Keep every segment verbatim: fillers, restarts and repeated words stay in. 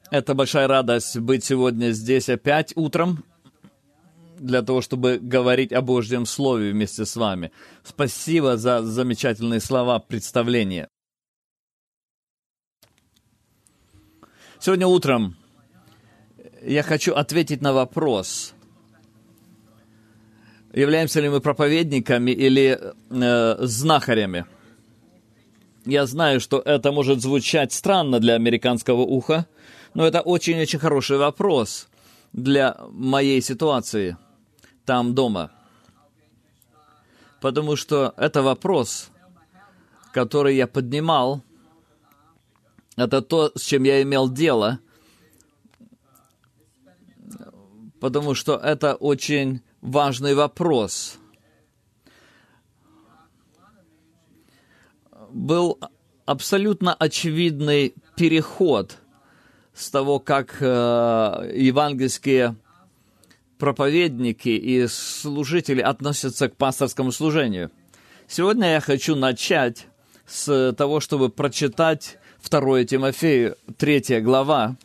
Это большая радость быть сегодня здесь опять утром, для того, чтобы говорить о Божьем Слове вместе с вами. Спасибо за замечательные слова представления. Сегодня утром я хочу ответить на вопрос, являемся ли мы проповедниками или э, знахарями. Я знаю, что это может звучать странно для американского уха, но это очень-очень хороший вопрос для моей ситуации там, дома. Потому что это вопрос, который я поднимал, это то, с чем я имел дело, потому что это очень важный вопрос. Был абсолютно очевидный переход с того, как э, евангельские проповедники и служители относятся к пасторскому служению. Сегодня я хочу начать с того, чтобы прочитать второе Тимофею, третья глава.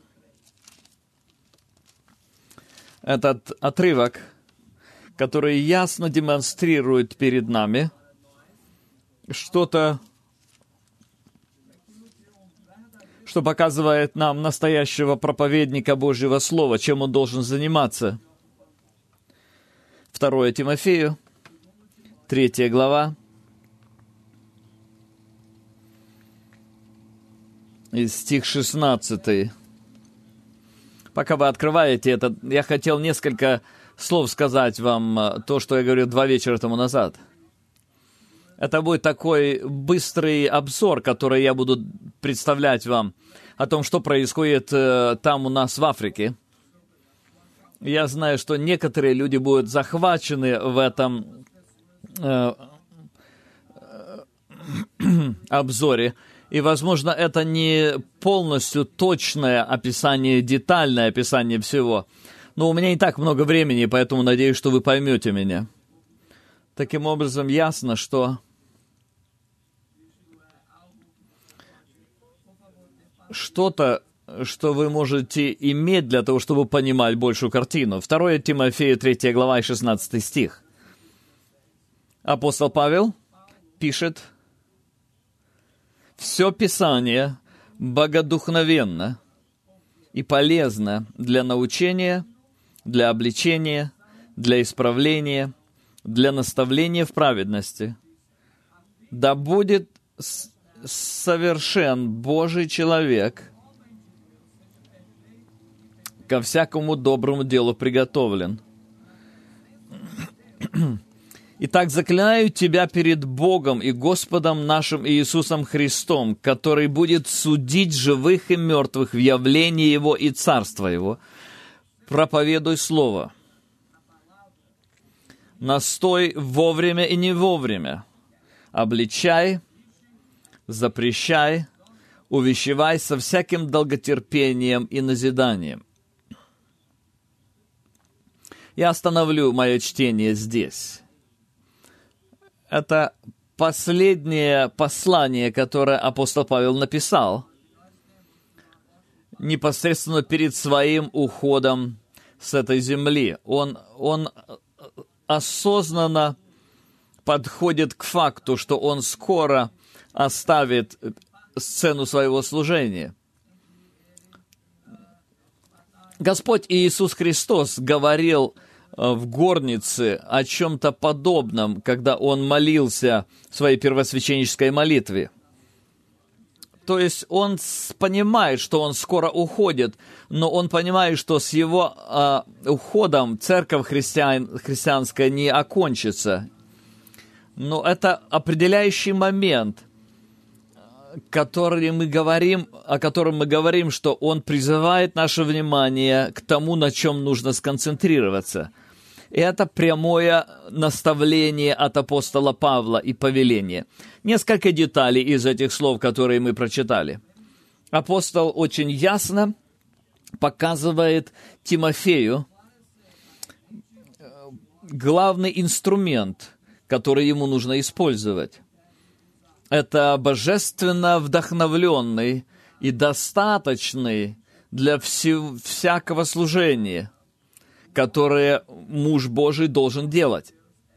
Этот отрывок, который ясно демонстрирует перед нами что-то, что показывает нам настоящего проповедника Божьего Слова, чем он должен заниматься. второе Тимофею, третья глава, и стих шестнадцатый. Пока вы открываете это, я хотел несколько слов сказать вам, то, что я говорил два вечера тому назад. Это будет такой быстрый обзор, который я буду представлять вам о том, что происходит э, там у нас в Африке. Я знаю, что некоторые люди будут захвачены в этом э, э, обзоре. И, возможно, это не полностью точное описание, детальное описание всего. Но у меня не так много времени, поэтому надеюсь, что вы поймете меня. Таким образом, ясно, что что-то, что вы можете иметь для того, чтобы понимать большую картину. второе Тимофею, третья глава и шестнадцатый стих. Апостол Павел пишет: «Все Писание богодухновенно и полезно для научения, для обличения, для исправления, для наставления в праведности. Да будет совершен Божий человек, ко всякому доброму делу приготовлен. Итак, заклинаю тебя перед Богом и Господом нашим Иисусом Христом, который будет судить живых и мертвых в явлении Его и Царства Его. Проповедуй Слово. Настой вовремя и не вовремя. Обличай, запрещай, увещевай со всяким долготерпением и назиданием». Я остановлю мое чтение здесь. Это последнее послание, которое апостол Павел написал непосредственно перед своим уходом с этой земли. Он, он осознанно подходит к факту, что он скоро оставит сцену своего служения. Господь Иисус Христос говорил в горнице о чем-то подобном, когда Он молился в своей первосвященнической молитве. То есть Он понимает, что Он скоро уходит, но Он понимает, что с Его а, уходом церковь христиан, христианская не окончится. Но это определяющий момент, который мы говорим, о котором мы говорим, что Он призывает наше внимание к тому, на чем нужно сконцентрироваться. И это прямое наставление от апостола Павла и повеление. Несколько деталей из этих слов, которые мы прочитали. Апостол очень ясно показывает Тимофею главный инструмент, который ему нужно использовать. Это божественно вдохновленный и достаточный для всю, всякого служения, которое муж Божий должен делать.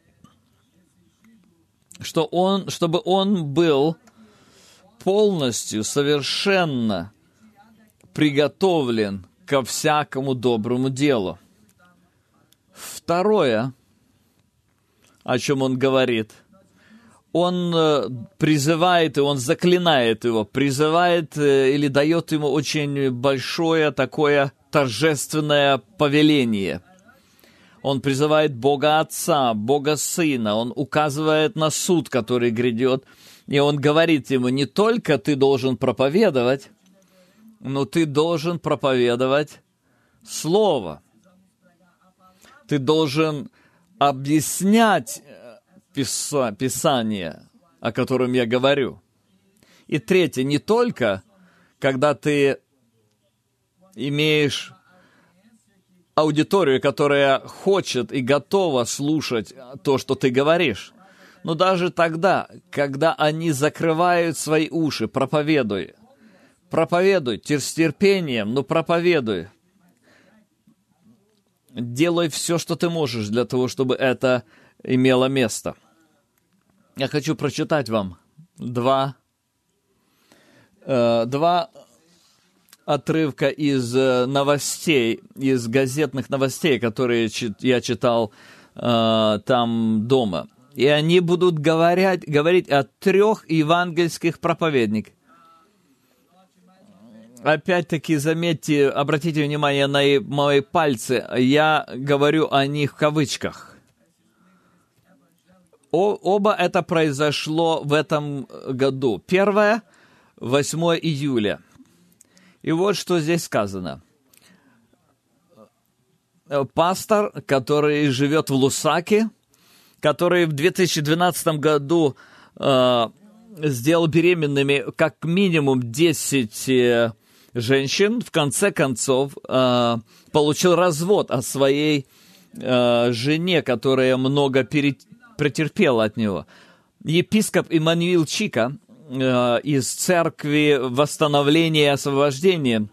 Что он, чтобы он был полностью, совершенно приготовлен ко всякому доброму делу. Второе, о чем он говорит, он призывает, и он заклинает его, призывает или дает ему очень большое такое торжественное повеление. Он призывает Бога Отца, Бога Сына, он указывает на суд, который грядет, и он говорит ему, не только ты должен проповедовать, но ты должен проповедовать Слово. Ты должен объяснять Писание, о котором я говорю. И третье, не только, когда ты имеешь аудиторию, которая хочет и готова слушать то, что ты говоришь, но даже тогда, когда они закрывают свои уши, проповедуй, проповедуй с терпением, но проповедуй. Делай все, что ты можешь для того, чтобы это имело место. Я хочу прочитать вам два, э, два отрывка из новостей, из газетных новостей, которые я читал э, там дома. И они будут говорить, говорить о трех евангельских проповедниках. Опять-таки, заметьте, обратите внимание на мои пальцы. Я говорю о них в кавычках. О, оба это произошло в этом году. Первое, восьмое июля. И вот что здесь сказано. Пастор, который живет в Лусаке, который в две тысячи двенадцатом году э, сделал беременными как минимум десять э, женщин, в конце концов э, получил развод от своей э, жене, которая много пере, претерпела от него. Епископ Иммануил Чика э, из Церкви Восстановления и Освобождения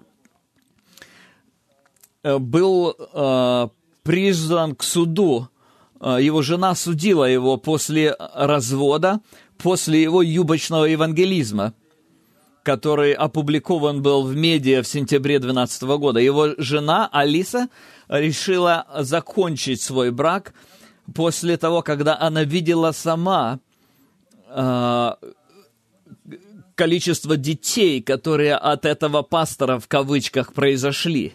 э, был э, призван к суду. Его жена судила его после развода, после его юбочного евангелизма, который опубликован был в медиа в сентябре две тысячи двенадцатого года. Его жена Алиса решила закончить свой брак после того, когда она видела сама э, количество детей, которые от этого пастора в кавычках произошли.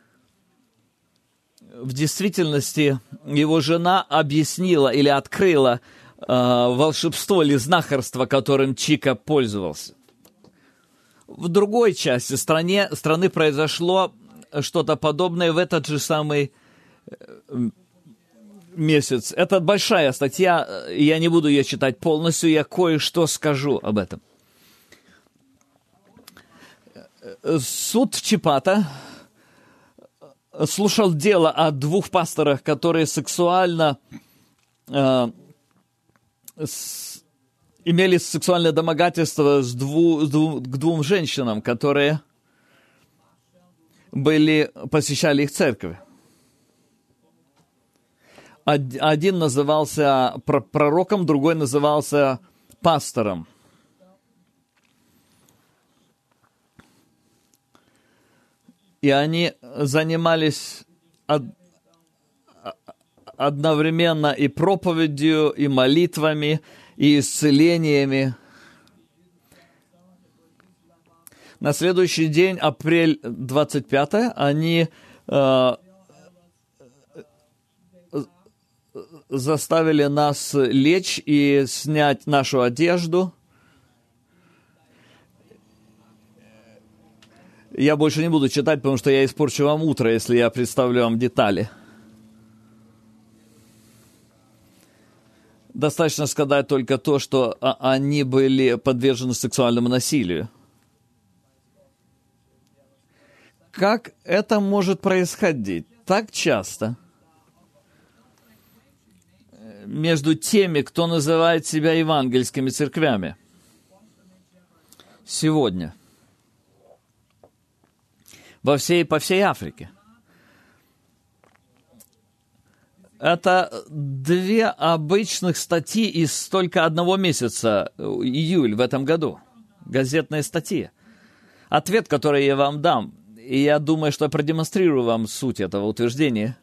В действительности его жена объяснила или открыла э, волшебство или знахарство, которым Чика пользовался. В другой части стране, страны произошло что-то подобное в этот же самый месяц. Это большая статья, я не буду ее читать полностью, я кое-что скажу об этом. Суд Чипата слушал дело о двух пасторах, которые сексуально э, с, имели сексуальное домогательство с дву, с дву, к двум женщинам, которые были, посещали их церковь. Один назывался пророком, другой назывался пастором. И они занимались од... одновременно и проповедью, и молитвами, и исцелениями. На следующий день, апрель двадцать пятое, они э, заставили нас лечь и снять нашу одежду. Я больше не буду читать, потому что я испорчу вам утро, если я представлю вам детали. Достаточно сказать только то, что они были подвержены сексуальному насилию. Как это может происходить так часто между теми, кто называет себя евангельскими церквями сегодня? во всей, по всей Африке. Это две обычных статьи из только одного месяца, июль в этом году. Газетные статьи. Ответ, который я вам дам, и я думаю, что я продемонстрирую вам суть этого утверждения,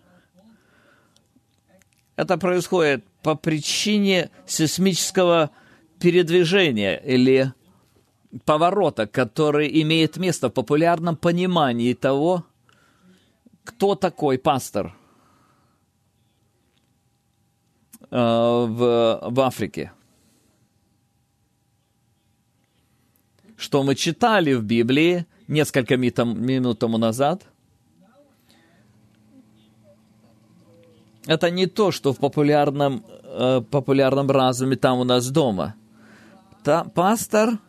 это происходит по причине сейсмического передвижения или поворота, который имеет место в популярном понимании того, кто такой пастор э, в, в Африке. Что мы читали в Библии несколько минут тому назад, это не то, что в популярном, э, популярном разуме там у нас дома. Та, пастор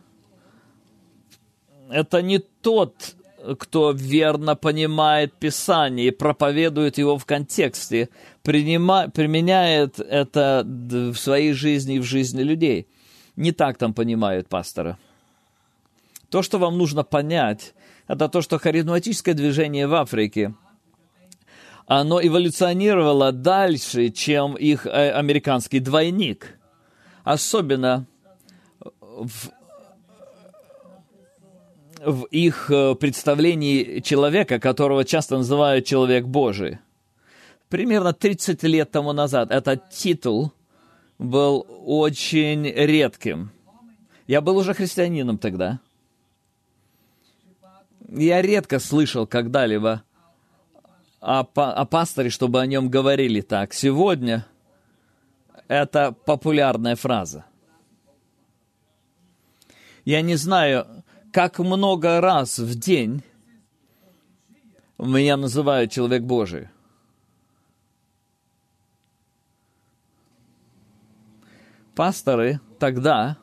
– это не тот, кто верно понимает Писание и проповедует его в контексте, принима, применяет это в своей жизни и в жизни людей. Не так там понимают пастора. То, что вам нужно понять, это то, что харизматическое движение в Африке, оно эволюционировало дальше, чем их американский двойник. Особенно в, в их представлении человека, которого часто называют «человек Божий». Примерно тридцать лет тому назад этот титул был очень редким. Я был уже христианином тогда. Я редко слышал когда-либо о, о пасторе, чтобы о нем говорили так. Сегодня это популярная фраза. Я не знаю, как много раз в день меня называют «человек Божий». Пасторы тогда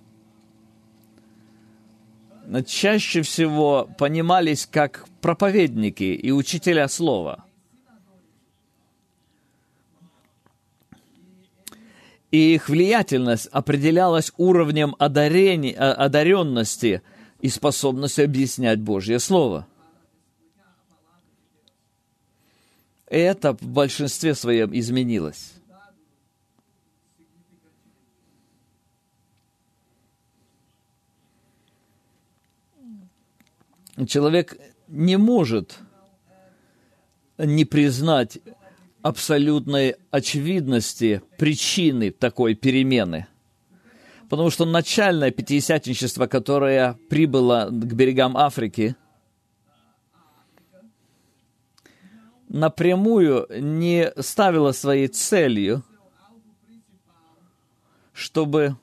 чаще всего понимались как проповедники и учителя слова. И их влиятельность определялась уровнем одарения, одаренности и способностью объяснять Божье Слово. И это в большинстве своем изменилось. Человек не может не признать абсолютной очевидности причины такой перемены. Потому что начальное пятидесятничество, которое прибыло к берегам Африки, напрямую не ставило своей целью, чтобы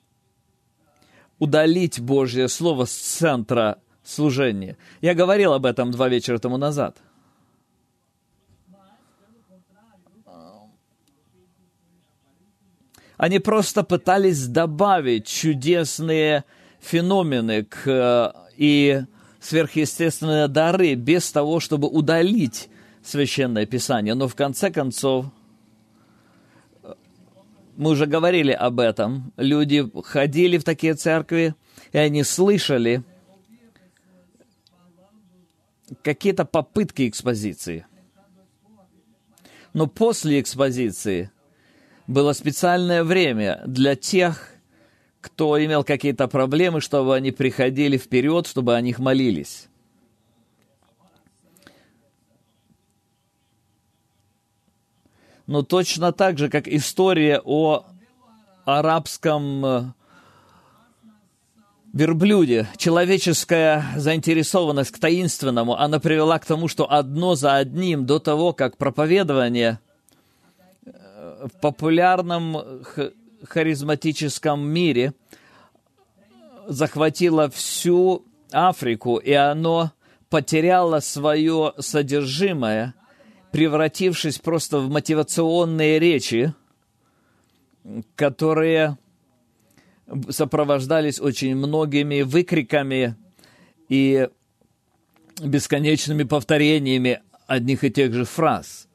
удалить Божье Слово с центра служения. Я говорил об этом два вечера тому назад. Они просто пытались добавить чудесные феномены к, и сверхъестественные дары без того, чтобы удалить Священное Писание. Но в конце концов, мы уже говорили об этом, люди ходили в такие церкви, и они слышали какие-то попытки экспозиции. Но после экспозиции было специальное время для тех, кто имел какие-то проблемы, чтобы они приходили вперед, чтобы о них молились. Но точно так же, как история о арабском верблюде, человеческая заинтересованность к таинственному, она привела к тому, что одно за одним, до того, как проповедование в популярном харизматическом мире захватило всю Африку, и оно потеряло свое содержимое, превратившись просто в мотивационные речи, которые сопровождались очень многими выкриками и бесконечными повторениями одних и тех же фраз.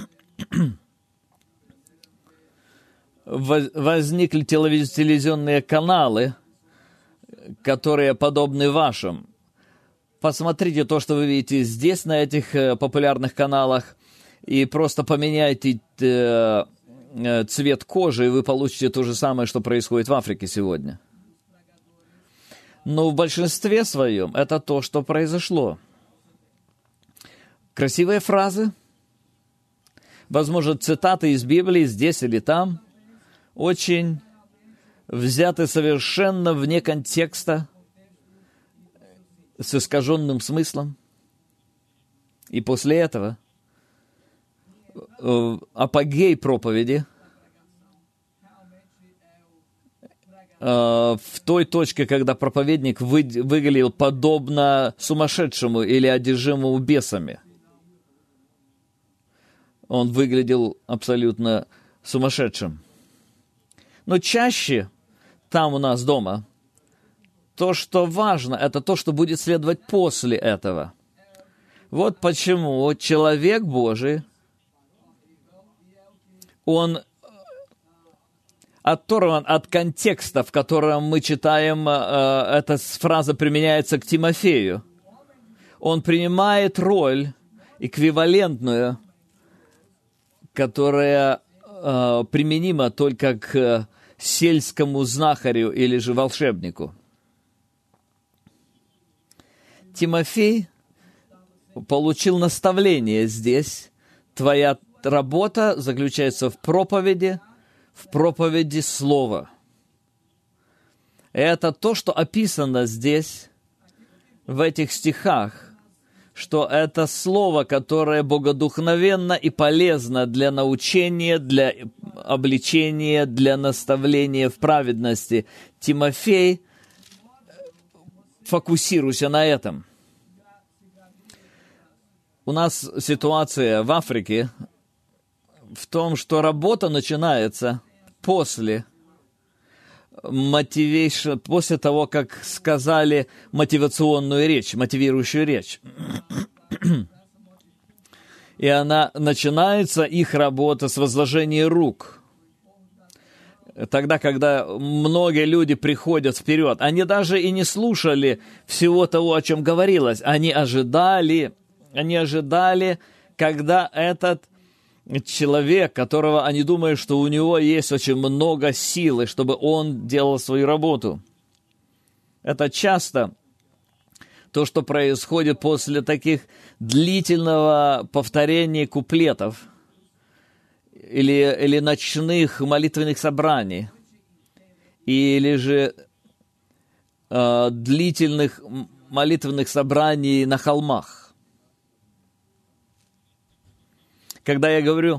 Возникли телевизионные каналы, которые подобны вашим. посмотрите то, что вы видите здесь, на этих популярных каналах, и просто поменяйте цвет кожи, и вы получите то же самое, что происходит в Африке сегодня. Но в большинстве своем это то, что произошло. Красивые фразы, возможно, цитаты из Библии здесь или там, очень взяты совершенно вне контекста, с искаженным смыслом. И после этого э, апогей проповеди э, в той точке, когда проповедник вы, выглядел подобно сумасшедшему или одержимому бесами. Он выглядел абсолютно сумасшедшим. Но чаще там у нас дома то, что важно, это то, что будет следовать после этого. Вот почему человек Божий, он оторван от контекста, в котором мы читаем, эта фраза применяется к Тимофею. Он принимает роль эквивалентную, которая применима только к сельскому знахарю или же волшебнику. Тимофей получил наставление здесь. Твоя работа заключается в проповеди, в проповеди слова. Это то, что описано здесь, в этих стихах, что это слово, которое богодухновенно и полезно для научения, для обличения, для наставления в праведности. Тимофей, фокусируйся на этом. У нас ситуация в Африке в том, что работа начинается после мотивейшн, после того, как сказали мотивационную речь, мотивирующую речь. И она начинается, их работа, с возложения рук. Тогда, когда многие люди приходят вперед, они даже и не слушали всего того, о чем говорилось. Они ожидали, они ожидали, когда этот человек, которого они думают, что у него есть очень много силы, чтобы он делал свою работу. Это часто то, что происходит после таких длительного повторения куплетов или, или ночных молитвенных собраний, или же э, длительных молитвенных собраний на холмах. Когда я говорю,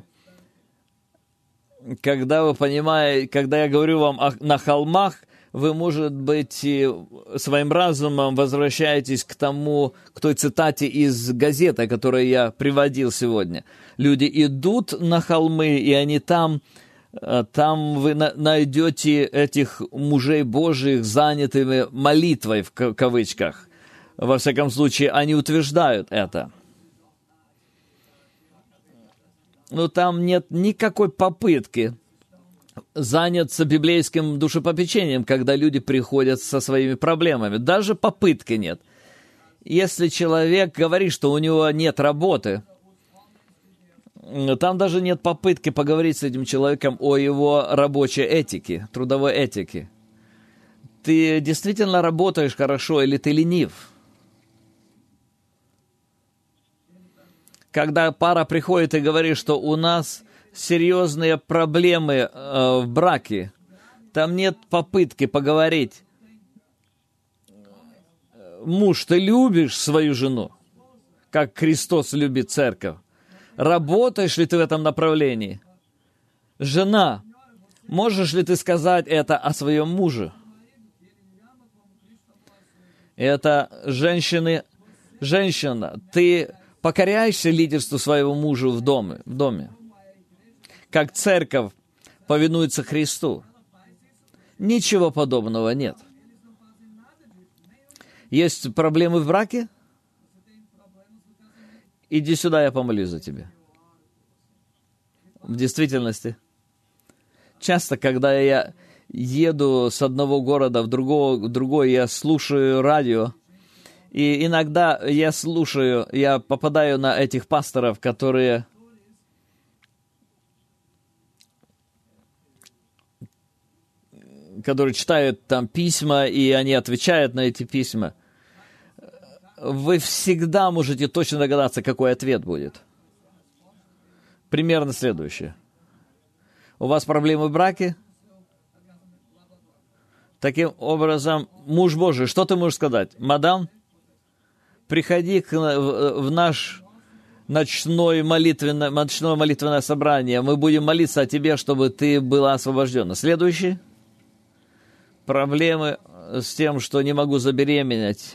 когда вы понимаете, когда я говорю вам о, на холмах, вы, может быть, своим разумом возвращаетесь к тому, к той цитате из газеты, которую я приводил сегодня. Люди идут на холмы, и они там, там вы найдете этих мужей Божьих, занятыми молитвой, в кавычках. Во всяком случае, они утверждают это. Но там нет никакой попытки заняться библейским душепопечением, когда люди приходят со своими проблемами. Даже попытки нет. Если человек говорит, что у него нет работы, там даже нет попытки поговорить с этим человеком о его рабочей этике, трудовой этике. Ты действительно работаешь хорошо или ты ленив? Когда пара приходит и говорит, что у нас серьезные проблемы э, в браке, там нет попытки поговорить. Муж, ты любишь свою жену, как Христос любит церковь? Работаешь ли ты в этом направлении? Жена, можешь ли ты сказать это о своем муже? Это женщины, женщина, ты покоряешься лидерству своего мужа в доме, в доме? Как церковь повинуется Христу? Ничего подобного нет. Есть проблемы в браке? Иди сюда, я помолюсь за тебя. В действительности, часто, когда я еду с одного города в другого, в другой, я слушаю радио, И иногда я слушаю, я попадаю на этих пасторов, которые которые читают там письма, и они отвечают на эти письма. Вы всегда можете точно догадаться, какой ответ будет. Примерно следующее. У вас проблемы в браке? Таким образом, муж Божий, что ты можешь сказать? Мадам, приходи к, в, в наш ночное молитвенное, ночное молитвенное собрание. Мы будем молиться о тебе, чтобы ты была освобождена. Следующий. Проблемы с тем, что не могу забеременеть.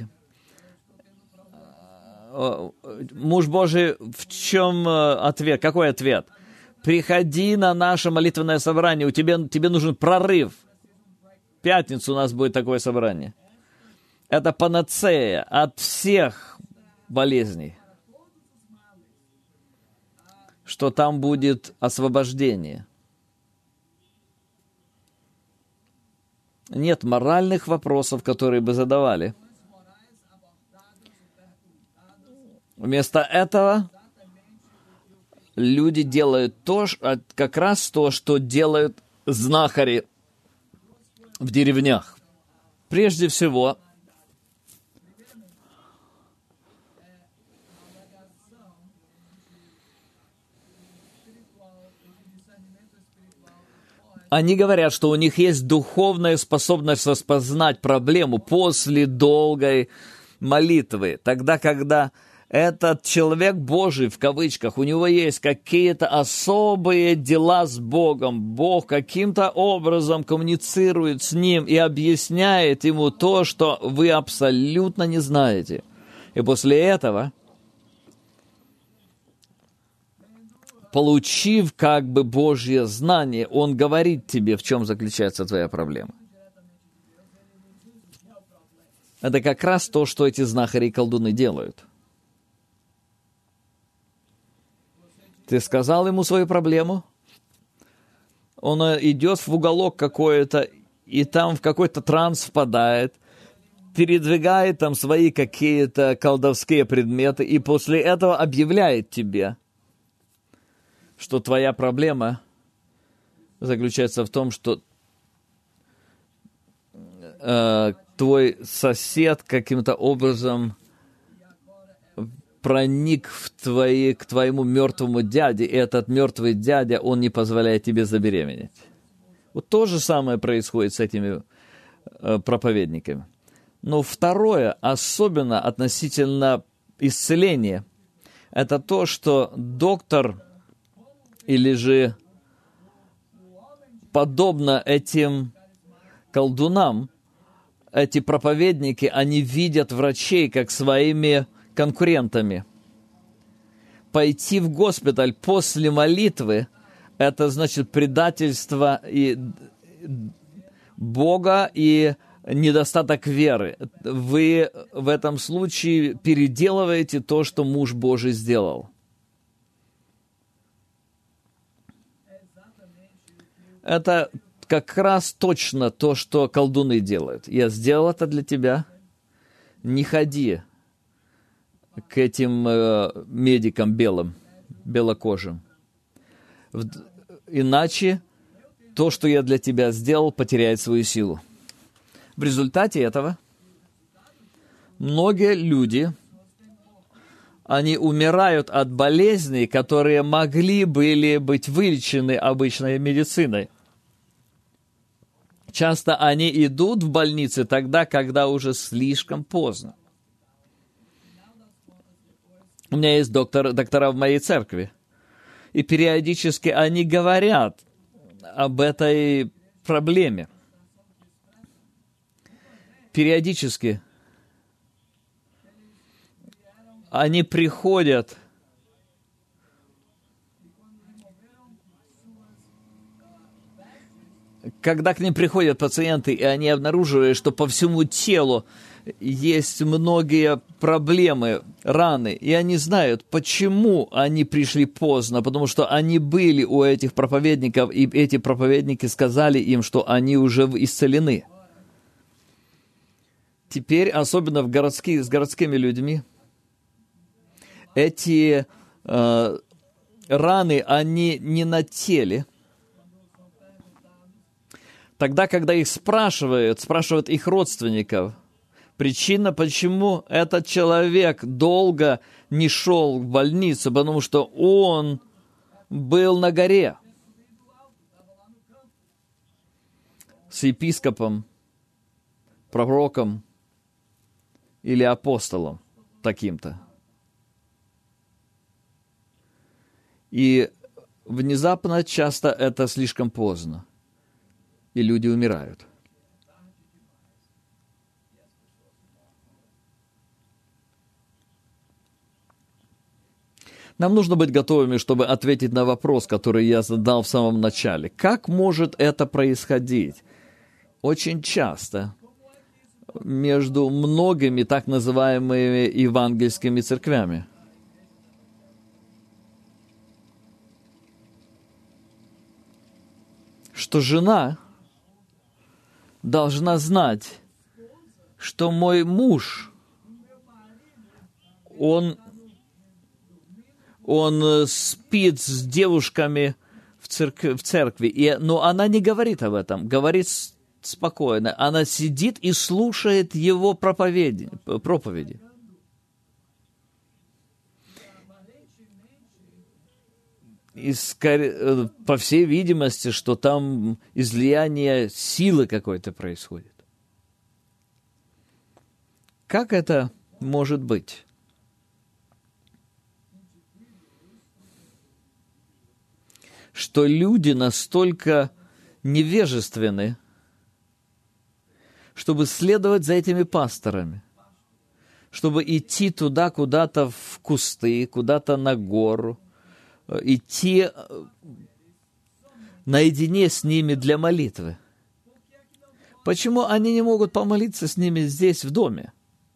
Муж Божий, в чем ответ? Какой ответ? Приходи на наше молитвенное собрание. У тебя, тебе нужен прорыв. В пятницу у нас будет такое собрание. Это панацея от всех болезней. Что там будет освобождение. Нет моральных вопросов, которые бы задавали. Вместо этого люди делают то, как раз то, что делают знахари в деревнях. Прежде всего, они говорят, что у них есть духовная способность распознать проблему после долгой молитвы. Тогда, когда этот человек Божий, в кавычках, у него есть какие-то особые дела с Богом. Бог каким-то образом коммуницирует с ним и объясняет ему то, что вы абсолютно не знаете. И после этого, получив как бы Божье знание, Он говорит тебе, в чем заключается твоя проблема. Это как раз то, что эти знахари и колдуны делают. Ты сказал ему свою проблему, он идет в уголок какой-то, и там в какой-то транс впадает, передвигает там свои какие-то колдовские предметы, и после этого объявляет тебе, что твоя проблема заключается в том, что э, твой сосед каким-то образом проник в твои, к твоему мертвому дяде, и этот мертвый дядя, он не позволяет тебе забеременеть. Вот то же самое происходит с этими э, проповедниками. Но второе, особенно относительно исцеления, это то, что доктор или же подобно этим колдунам, эти проповедники, они видят врачей как своими конкурентами. Пойти в госпиталь после молитвы – это значит предательство и Бога и недостаток веры. Вы в этом случае переделываете то, что муж Божий сделал. Это как раз точно то, что колдуны делают. Я сделал это для тебя. Не ходи к этим э, медикам белым, белокожим. В, иначе то, что я для тебя сделал, потеряет свою силу. В результате этого многие люди, они умирают от болезней, которые могли были быть вылечены обычной медициной. Часто они идут в больницы тогда, когда уже слишком поздно. У меня есть доктор, доктора в моей церкви, и периодически они говорят об этой проблеме. Периодически они приходят когда к ним приходят пациенты, и они обнаруживают, что по всему телу есть многие проблемы, раны, и они знают, почему они пришли поздно, потому что они были у этих проповедников, и эти проповедники сказали им, что они уже исцелены. Теперь, особенно в городских, с городскими людьми, эти э, раны, они не на теле. Тогда, когда их спрашивают, спрашивают их родственников, причина, почему этот человек долго не шел в больницу, потому что он был на горе с епископом, пророком или апостолом таким-то. И внезапно часто это слишком поздно, и люди умирают. Нам нужно быть готовыми, чтобы ответить на вопрос, который я задал в самом начале. Как может это происходить? Очень часто между многими так называемыми евангельскими церквями. Что жена должна знать, что мой муж, он, он спит с девушками в церкви, в церкви и, но она не говорит об этом, говорит спокойно. Она сидит и слушает его проповеди. проповеди. И скорее, по всей видимости, что там излияние силы какой-то происходит. Как это может быть? Что люди настолько невежественны, чтобы следовать за этими пасторами, чтобы идти туда, куда-то в кусты, куда-то на гору, идти наедине с ними для молитвы. Почему они не могут помолиться с ними здесь, в доме?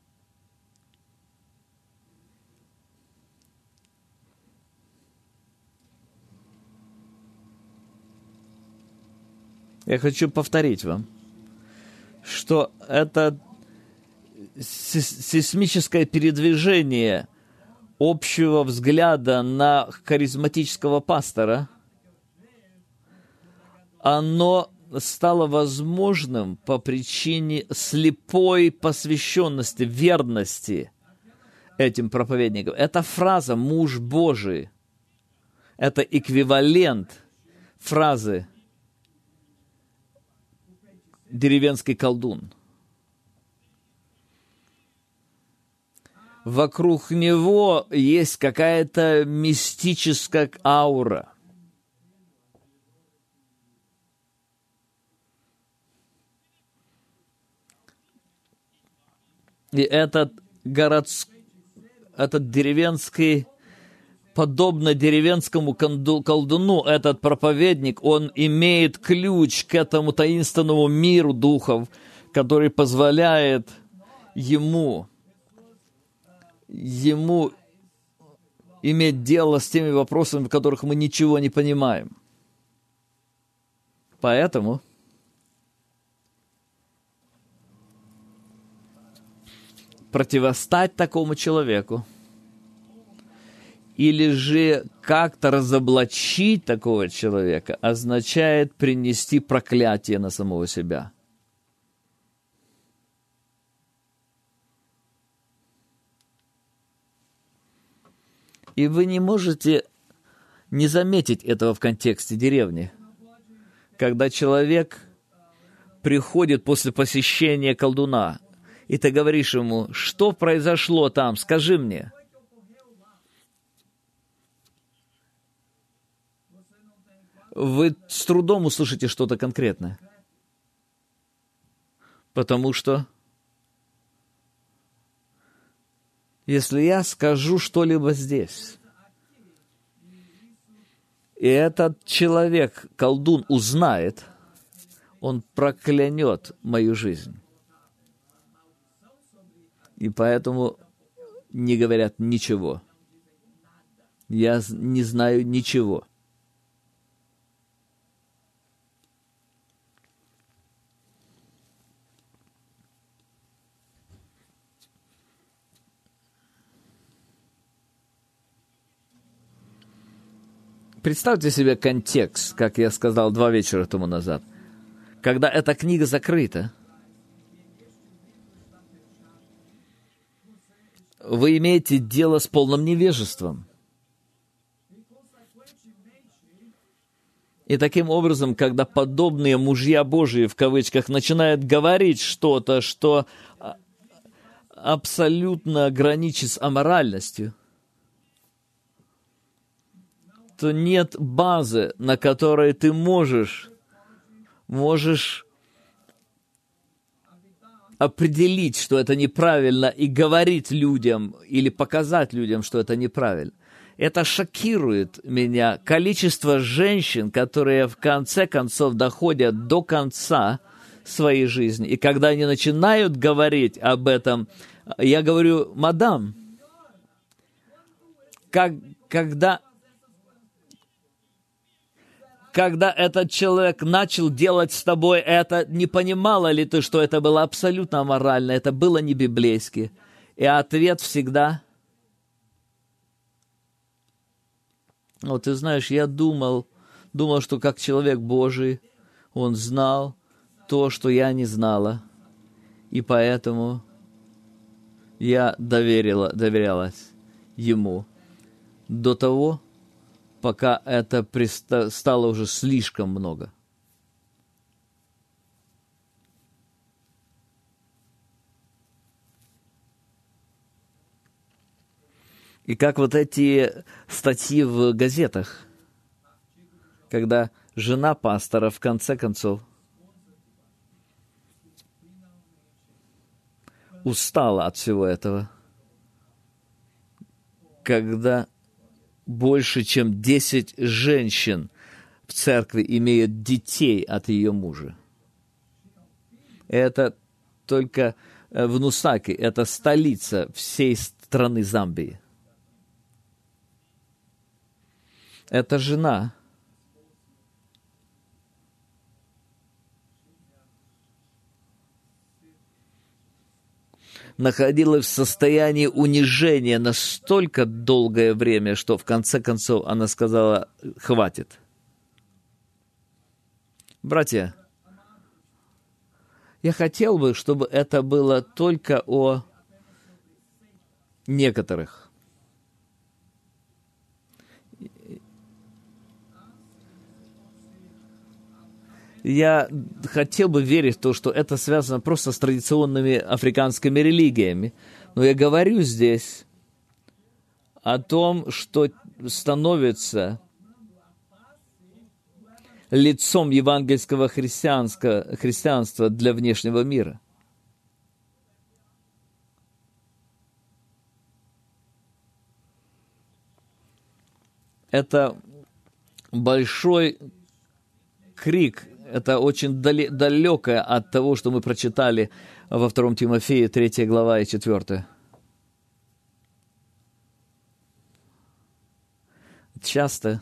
Я хочу повторить вам, что это сейсмическое передвижение общего взгляда на харизматического пастора, оно стало возможным по причине слепой посвященности, верности этим проповедникам. Эта фраза «муж Божий» — это эквивалент фразы «деревенский колдун». Вокруг него есть какая-то мистическая аура. И этот городский, этот деревенский, подобно деревенскому колдуну, этот проповедник, он имеет ключ к этому таинственному миру духов, который позволяет ему ему иметь дело с теми вопросами, в которых мы ничего не понимаем. Поэтому противостать такому человеку или же как-то разоблачить такого человека означает принести проклятие на самого себя. И вы не можете не заметить этого в контексте деревни. Когда человек приходит после посещения колдуна, и ты говоришь ему, что произошло там, скажи мне. Вы с трудом услышите что-то конкретное. Потому что если я скажу что-либо здесь, и этот человек, колдун, узнает, он проклянет мою жизнь. И поэтому не говорят ничего. Я не знаю ничего. Представьте себе контекст, как я сказал два вечера тому назад, когда эта книга закрыта. Вы имеете дело с полным невежеством. И таким образом, когда подобные мужья Божьи, в кавычках, начинают говорить что-то, что абсолютно граничит с аморальностью, то нет базы, на которой ты можешь, можешь определить, что это неправильно, и говорить людям или показать людям, что это неправильно. Это шокирует меня. Количество женщин, которые в конце концов доходят до конца своей жизни, и когда они начинают говорить об этом, я говорю: мадам, как, когда, когда этот человек начал делать с тобой это, не понимала ли ты, что это было абсолютно аморально, это было не библейски? И ответ всегда: вот ты знаешь, я думал, думал, что как человек Божий, он знал то, что я не знала, и поэтому я доверила, доверялась ему до того, пока это приста- стало уже слишком много. И как вот эти статьи в газетах, когда жена пастора в конце концов устала от всего этого, когда больше чем десять женщин в церкви имеют детей от ее мужа. Это только в Нусаке, это столица всей страны Замбии. Эта жена находилась в состоянии унижения настолько долгое время, что в конце концов она сказала: хватит. Братья, я хотел бы, чтобы это было только о некоторых. Я хотел бы верить в то, что это связано просто с традиционными африканскими религиями. Но я говорю здесь о том, что становится лицом евангельского христианства для внешнего мира. Это большой крик. Это очень далекое от того, что мы прочитали во втором Тимофею, третья глава и четвёртая. Часто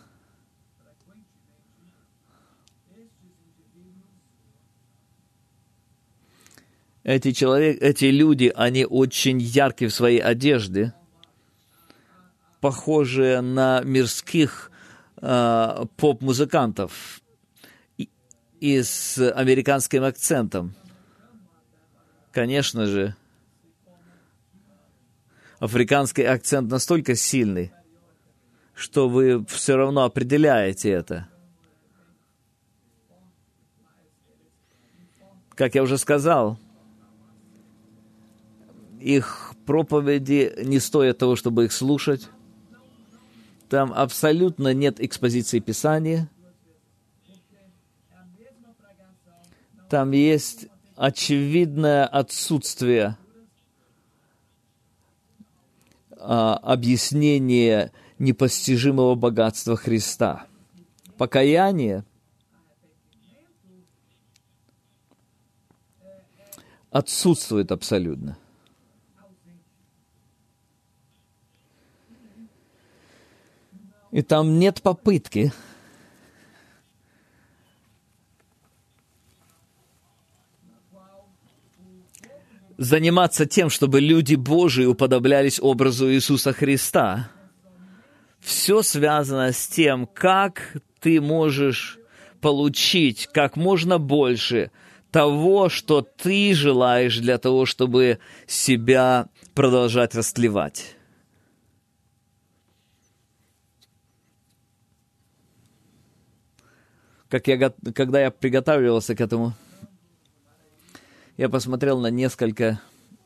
эти, человек, эти люди, они очень яркие в своей одежде, похожие на мирских э, поп-музыкантов и с американским акцентом. Конечно же, африканский акцент настолько сильный, что вы все равно определяете это. Как я уже сказал, их проповеди не стоят того, чтобы их слушать. Там абсолютно нет экспозиции Писания. Там есть очевидное отсутствие а, объяснения непостижимого богатства Христа. Покаяние отсутствует абсолютно. И там нет попытки заниматься тем, чтобы люди Божии уподоблялись образу Иисуса Христа. все связано с тем, как ты можешь получить как можно больше того, что ты желаешь для того, чтобы себя продолжать растлевать. Как я, когда я приготавливался к этому, я посмотрел на несколько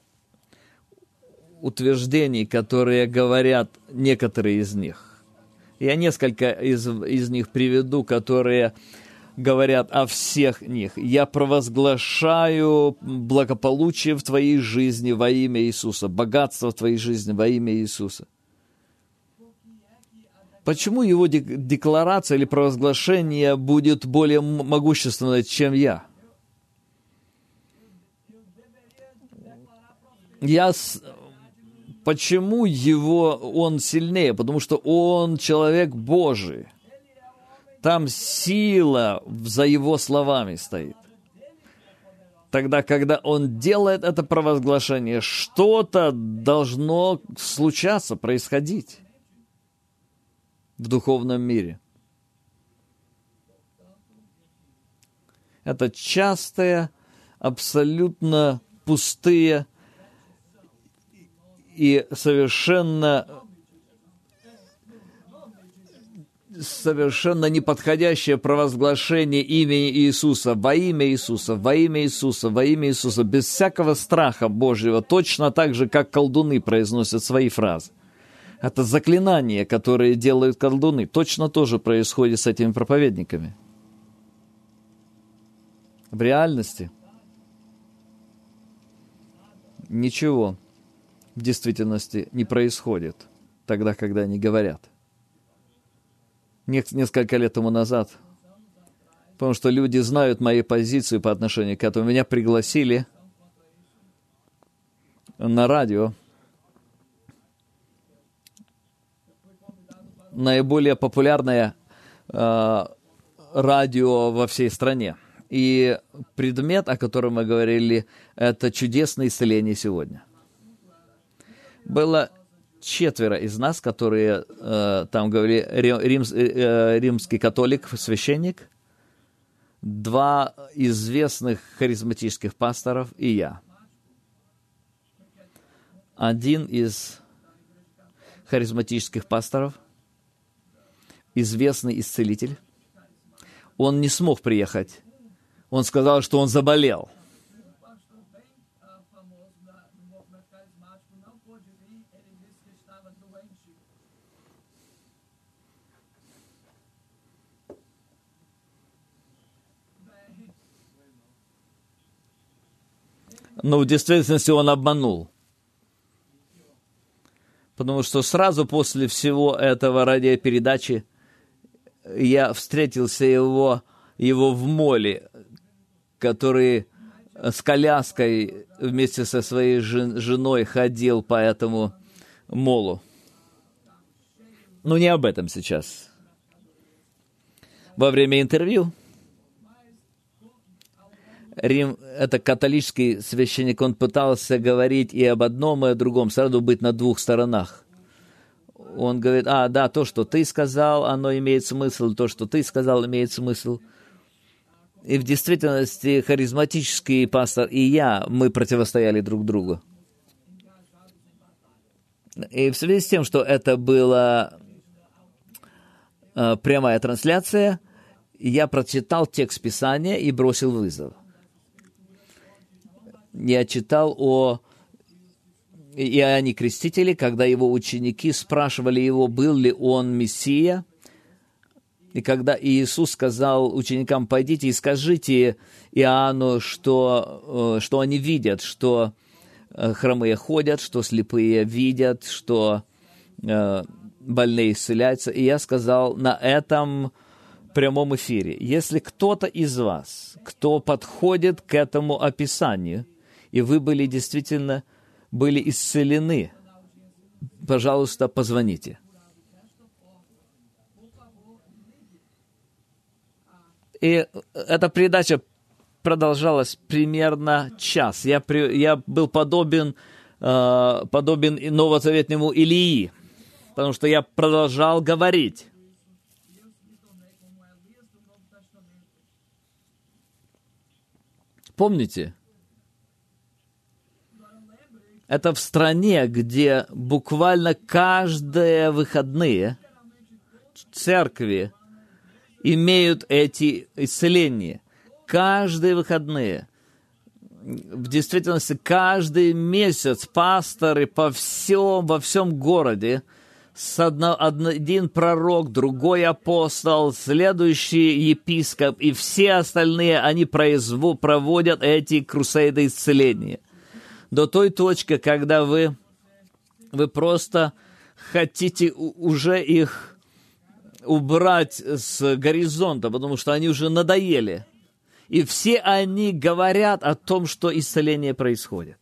утверждений, которые говорят некоторые из них. Я несколько из, из них приведу, которые говорят о всех них. Я провозглашаю благополучие в твоей жизни во имя Иисуса, богатство в твоей жизни во имя Иисуса. Почему его декларация или провозглашение будет более могущественной, чем я? Я... Почему его, он сильнее? Потому что он человек Божий. Там сила за его словами стоит. Тогда, когда он делает это провозглашение, что-то должно случаться, происходить в духовном мире. Это частые, абсолютно пустые и совершенно, совершенно неподходящее провозглашение имени Иисуса, во имя Иисуса, во имя Иисуса, во имя Иисуса, без всякого страха Божьего, точно так же, как колдуны произносят свои фразы. Это заклинания, которые делают колдуны, точно тоже происходит с этими проповедниками. В реальности ничего в действительности не происходит тогда, когда они говорят. Несколько лет тому назад, потому что люди знают мои позиции по отношению к этому, меня пригласили на радио, наиболее популярное э, радио во всей стране. И предмет, о котором мы говорили, это чудесное исцеление сегодня. Было четверо из нас, которые э, там говорили, рим, э, римский католик, священник, два известных харизматических пасторов и я. Один из харизматических пасторов, известный исцелитель, он не смог приехать. Он сказал, что он заболел. Но в действительности он обманул. Потому что сразу после всего этого радиопередачи я встретился его, его в моле, который с коляской вместе со своей жен, женой ходил по этому молу. Но не об этом сейчас. Во время интервью Рим, это католический священник, он пытался говорить и об одном, и о другом, сразу быть на двух сторонах. Он говорит, а, да, то, что ты сказал, оно имеет смысл, то, что ты сказал, имеет смысл. И в действительности харизматический пастор и я, мы противостояли друг другу. И в связи с тем, что это была э, прямая трансляция, я прочитал текст Писания и бросил вызов. Я читал о Иоанне Крестителе, когда его ученики спрашивали его, был ли он Мессия. И когда Иисус сказал ученикам, пойдите и скажите Иоанну, что, что они видят, что хромые ходят, что слепые видят, что больные исцеляются. И я сказал на этом прямом эфире, если кто-то из вас, кто подходит к этому описанию, и вы были действительно были исцелены, пожалуйста, позвоните. И эта передача продолжалась примерно час. Я, при, я был подобен, э, подобен новозаветнему Илии, потому что я продолжал говорить. Помните? Это в стране, где буквально каждые выходные церкви имеют эти исцеления. Каждые выходные. В действительности, каждый месяц пасторы по всем, во всем городе, с одно, один пророк, другой апостол, следующий епископ и все остальные, они произво, проводят эти крусейды исцеления. До той точки, когда вы, вы просто хотите уже их убрать с горизонта, потому что они уже надоели. И все они говорят о том, что исцеление происходит.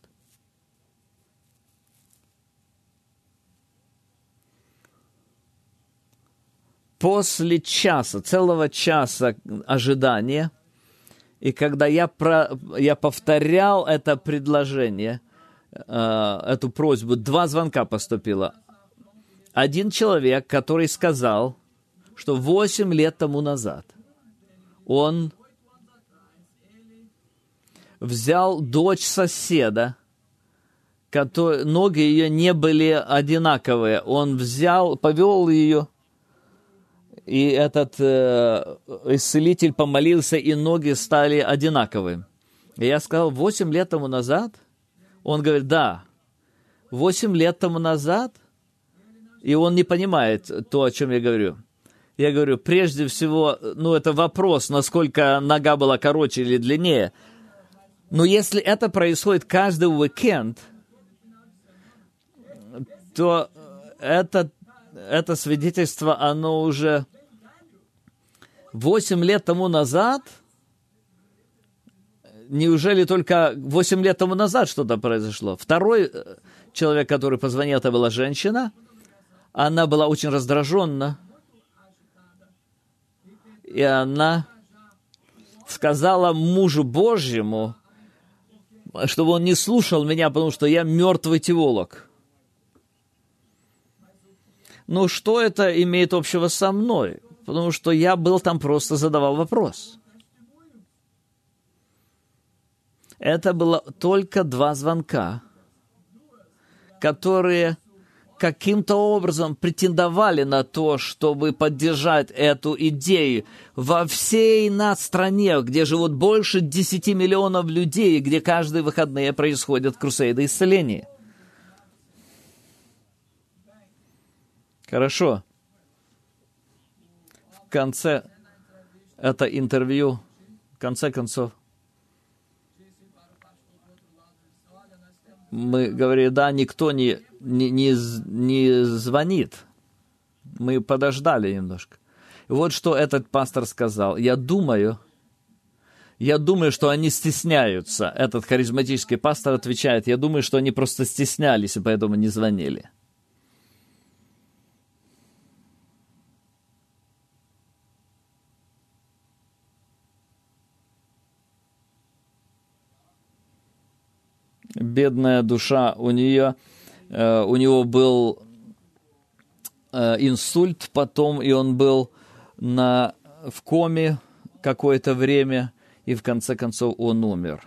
После часа, целого часа ожидания, и когда я, про, я повторял это предложение, э, эту просьбу, два звонка поступило. Один человек, который сказал, что восемь лет тому назад он взял дочь соседа, который, ноги ее не были одинаковые. Он взял, повел ее, и этот э, исцелитель помолился, и ноги стали одинаковыми. И я сказал, восемь лет тому назад? Он говорит, да, восемь лет тому назад, и он не понимает то, о чем я говорю. Я говорю, прежде всего, ну, это вопрос, насколько нога была короче или длиннее. Но если это происходит каждый уикенд, то это, это свидетельство, оно уже восемь лет тому назад, неужели только восемь лет тому назад что-то произошло? Второй человек, который позвонил, это была женщина, она была очень раздраженна, и она сказала мужу Божьему, чтобы он не слушал меня, потому что я мертвый теолог. Ну, что это имеет общего со мной? Потому что я был там, просто задавал вопрос. Это было только два звонка, которые каким-то образом претендовали на то, чтобы поддержать эту идею во всей нас стране, где живут больше десяти миллионов людей, где каждые выходные происходят крусейды исцеления. Хорошо. В конце это интервью, в конце концов, мы говорили, да, никто не, не, не, не звонит. Мы подождали немножко. И вот что этот пастор сказал. Я думаю, я думаю, что они стесняются. Этот харизматический пастор отвечает, я думаю, что они просто стеснялись, и поэтому не звонили. Бедная душа, у нее, э, у него был э, инсульт потом, и он был на, в коме какое-то время, и в конце концов он умер.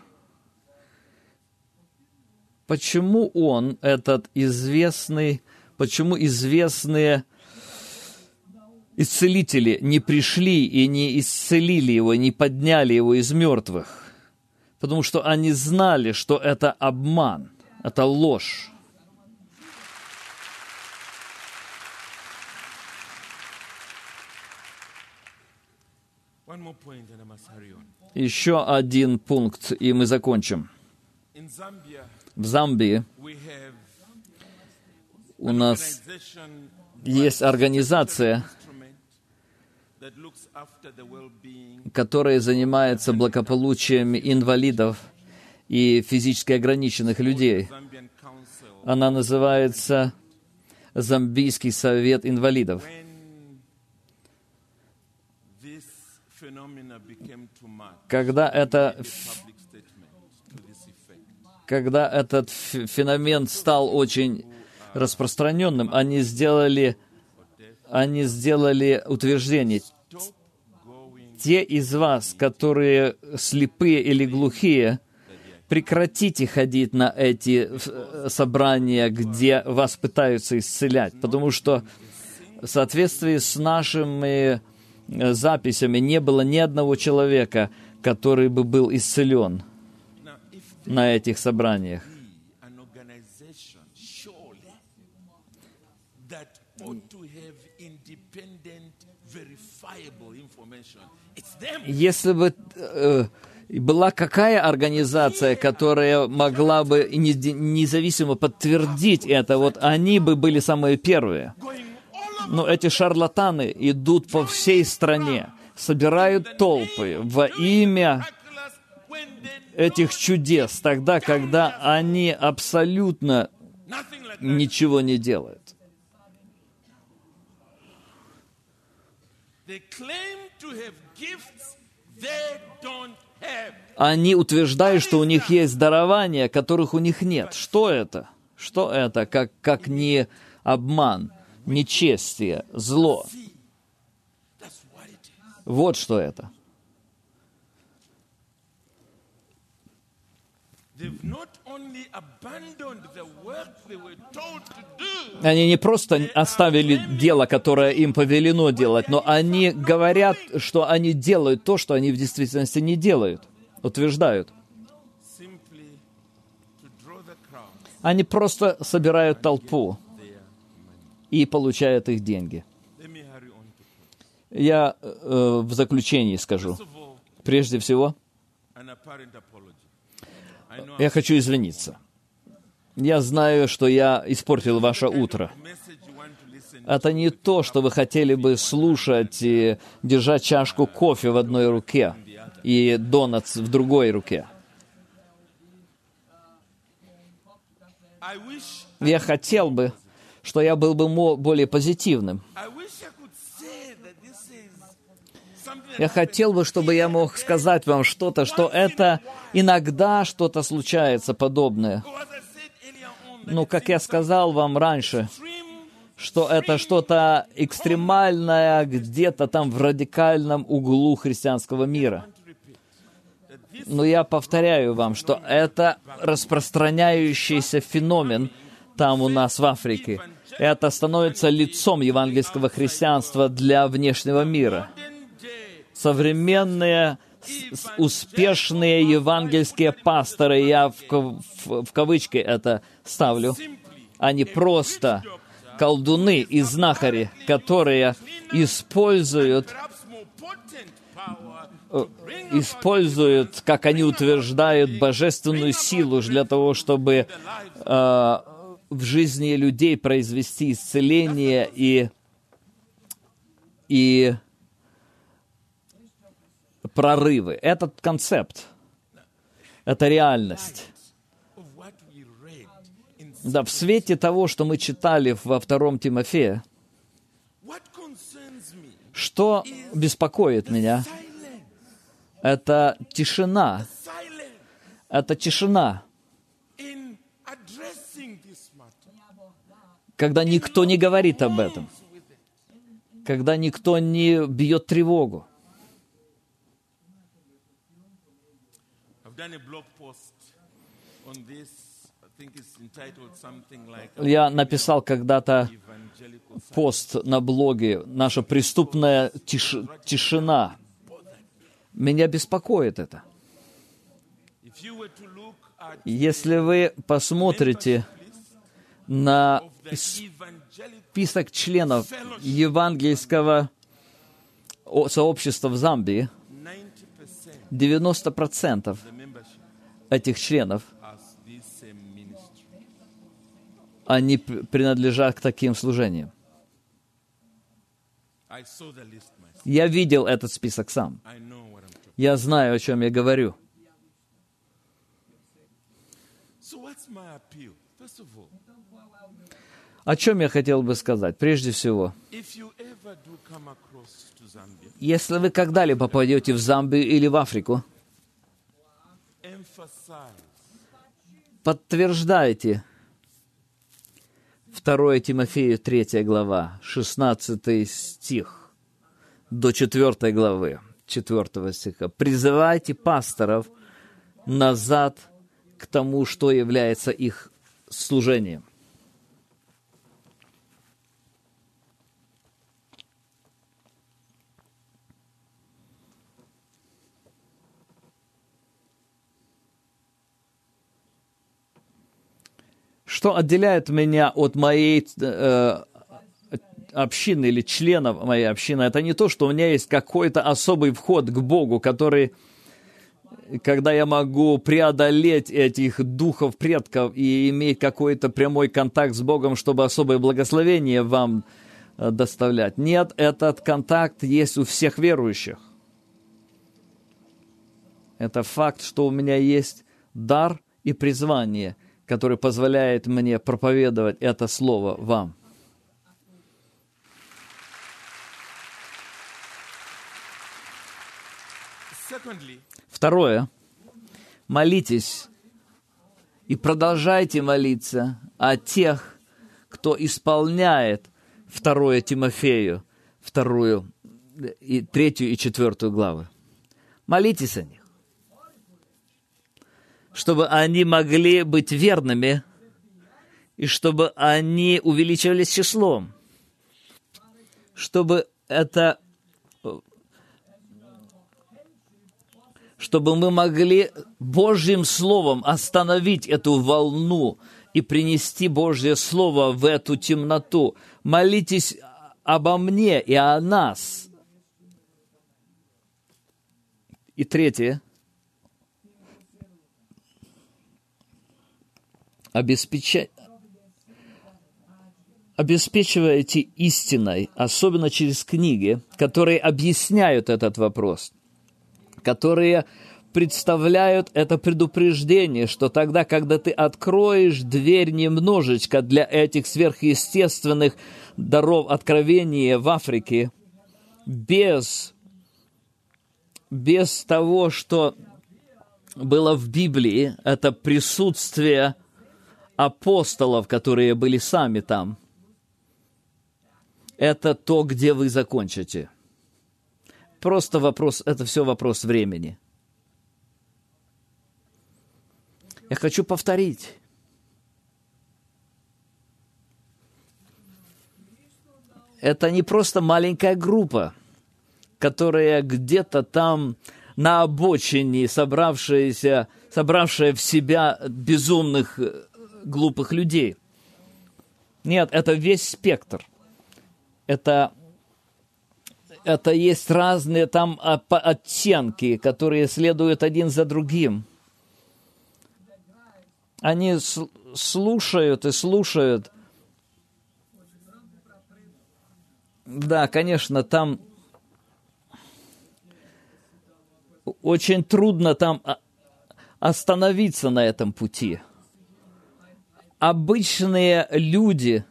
Почему он, этот известный, почему известные исцелители не пришли и не исцелили его, не подняли его из мертвых? Потому что они знали, что это обман, это ложь. Еще один пункт, и мы закончим. В Замбии у нас есть организация, которая занимается благополучием инвалидов и физически ограниченных людей. Она называется Замбийский совет инвалидов. Когда, это, когда этот феномен стал очень распространенным, они сделали, они сделали утверждение. Те из вас, которые слепые или глухие, прекратите ходить на эти собрания, где вас пытаются исцелять, потому что в соответствии с нашими записями не было ни одного человека, который бы был исцелен на этих собраниях. Если бы э, была какая организация, которая могла бы независимо подтвердить это, вот они бы были самые первые. Но эти шарлатаны идут по всей стране, собирают толпы во имя этих чудес, тогда, когда они абсолютно ничего не делают. Они утверждают, что у них есть дарования, которых у них нет. Что это? Что это, как, как не обман, нечестие, зло? Вот что это. Они не просто оставили дело, которое им повелено делать, но они говорят, что они делают то, что они в действительности не делают, утверждают. Они просто собирают толпу и получают их деньги. Я э, в заключении скажу. Прежде всего, я хочу извиниться. Я знаю, что я испортил ваше утро. Это не то, что вы хотели бы слушать и держать чашку кофе в одной руке и донатс в другой руке. Я хотел бы, что я был бы более позитивным. Я хотел бы, чтобы я мог сказать вам что-то, что это иногда что-то случается подобное. Ну, как я сказал вам раньше, что это что-то экстремальное где-то там в радикальном углу христианского мира. Но я повторяю вам, что это распространяющийся феномен там у нас в Африке. Это становится лицом евангельского христианства для внешнего мира. Современные, успешные евангельские пасторы, я в, в, в кавычки это ставлю, они просто колдуны и знахари, которые используют, используют, как они утверждают, божественную силу для того, чтобы э, в жизни людей произвести исцеление и, и прорывы. Этот концепт, это реальность. Да, в свете того, что мы читали во втором Тимофея, что беспокоит меня, это тишина. Это тишина, когда никто не говорит об этом, когда никто не бьет тревогу. Я написал когда-то пост на блоге «Наша преступная тиш... тишина». Меня беспокоит это. Если вы посмотрите на список членов евангельского сообщества в Замбии, девяносто процентов этих членов, они принадлежат к таким служениям. Я видел этот список сам. Я знаю, о чем я говорю. О чем я хотел бы сказать? Прежде всего, если вы когда-либо попадете в Замбию или в Африку, подтверждайте, второе Тимофею, третья глава, шестнадцатый стих до четвёртой главы, четвёртого стиха. «Призывайте пасторов назад к тому, что является их служением». Что отделяет меня от моей э, общины или членов моей общины, это не то, что у меня есть какой-то особый вход к Богу, который, когда я могу преодолеть этих духов предков и иметь какой-то прямой контакт с Богом, чтобы особое благословение вам доставлять. Нет, этот контакт есть у всех верующих. Это факт, что у меня есть дар и призвание, который позволяет мне проповедовать это слово вам. Второе. Молитесь и продолжайте молиться о тех, кто исполняет второе Тимофею, вторую, и третью и четвертую главы. Молитесь о них, чтобы они могли быть верными, и чтобы они увеличивались числом, чтобы это, чтобы мы могли Божьим Словом остановить эту волну и принести Божье Слово в эту темноту. Молитесь обо мне и о нас. И третье. Обеспечать, обеспечиваете истиной, особенно через книги, которые объясняют этот вопрос, которые представляют это предупреждение, что тогда, когда ты откроешь дверь немножечко для этих сверхъестественных даров откровения в Африке, без, без того, что было в Библии, это присутствие апостолов, которые были сами там, это то, где вы закончите. Просто вопрос, это все вопрос времени. Я хочу повторить. Это не просто маленькая группа, которая где-то там на обочине, собравшаяся, собравшая в себя безумных глупых людей. Нет, это весь спектр. Это, это есть разные там оттенки, которые следуют один за другим. Они слушают и слушают. Да, конечно, там очень трудно там остановиться на этом пути. Обычные люди,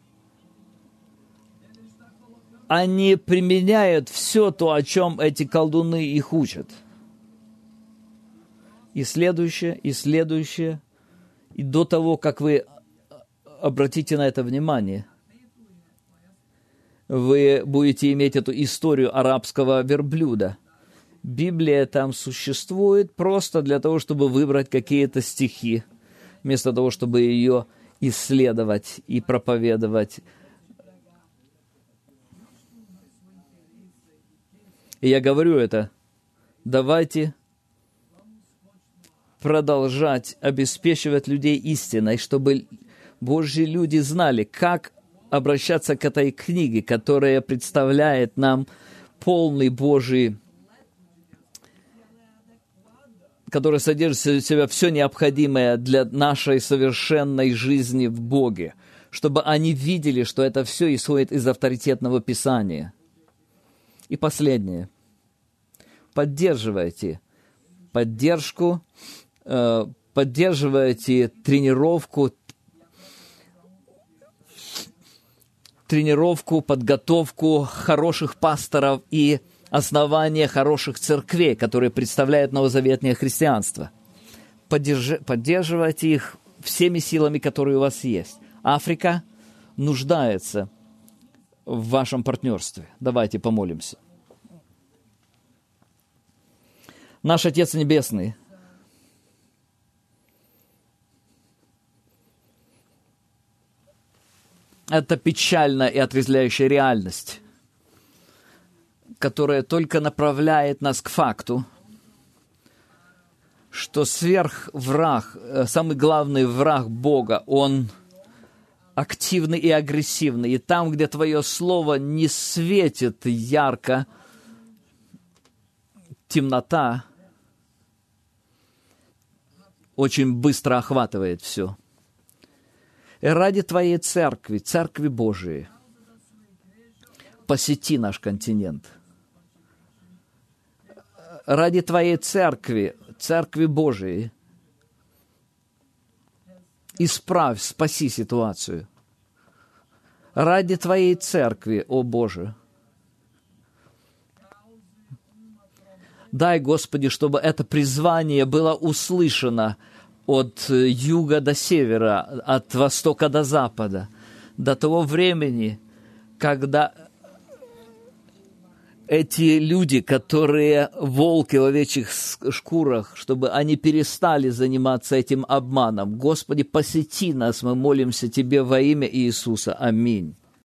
они применяют все то, о чем эти колдуны их учат. И следующее, и следующее. И до того, как вы обратите на это внимание, вы будете иметь эту историю арабского верблюда. Библия там существует просто для того, чтобы выбрать какие-то стихи, вместо того, чтобы ее исследовать и проповедовать. И я говорю это, давайте продолжать обеспечивать людей истиной, чтобы Божьи люди знали, как обращаться к этой книге, которая представляет нам полный Божий, которая содержит в себе все необходимое для нашей совершенной жизни в Боге, чтобы они видели, что это все исходит из авторитетного Писания. И последнее. Поддерживайте поддержку, э, поддерживайте тренировку, тренировку, подготовку хороших пасторов и основание хороших церквей, которые представляют новозаветное христианство. Поддержи, поддерживайте их всеми силами, которые у вас есть. Африка, нуждается в вашем партнерстве. Давайте помолимся. Наш Отец Небесный, это печальная и отрезвляющая реальность, которая только направляет нас к факту, что сверхвраг, самый главный враг Бога, он активный и агрессивный. И там, где Твое Слово не светит ярко, темнота очень быстро охватывает все. И ради Твоей Церкви, Церкви Божией, посети наш континент. Ради Твоей Церкви, Церкви Божией, исправь, спаси ситуацию. Ради Твоей Церкви, о Боже, дай, Господи, чтобы это призвание было услышано от юга до севера, от востока до запада, до того времени, когда эти люди, которые волки в овечьих шкурах, чтобы они перестали заниматься этим обманом. Господи, посети нас, мы молимся Тебе во имя Иисуса. Аминь.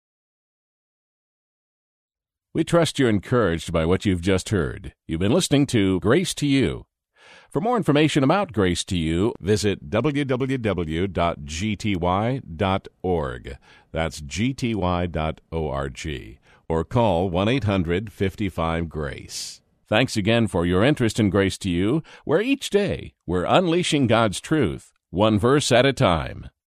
We trust you're encouraged by what you've just heard. You've been listening to Grace to You. For more information about Grace to You, visit w w w dot g t y dot org. That's g t y dot org. Or call one eight hundred fifty-five GRACE. Thanks again for your interest in Grace to You, where each day we're unleashing God's truth, one verse at a time.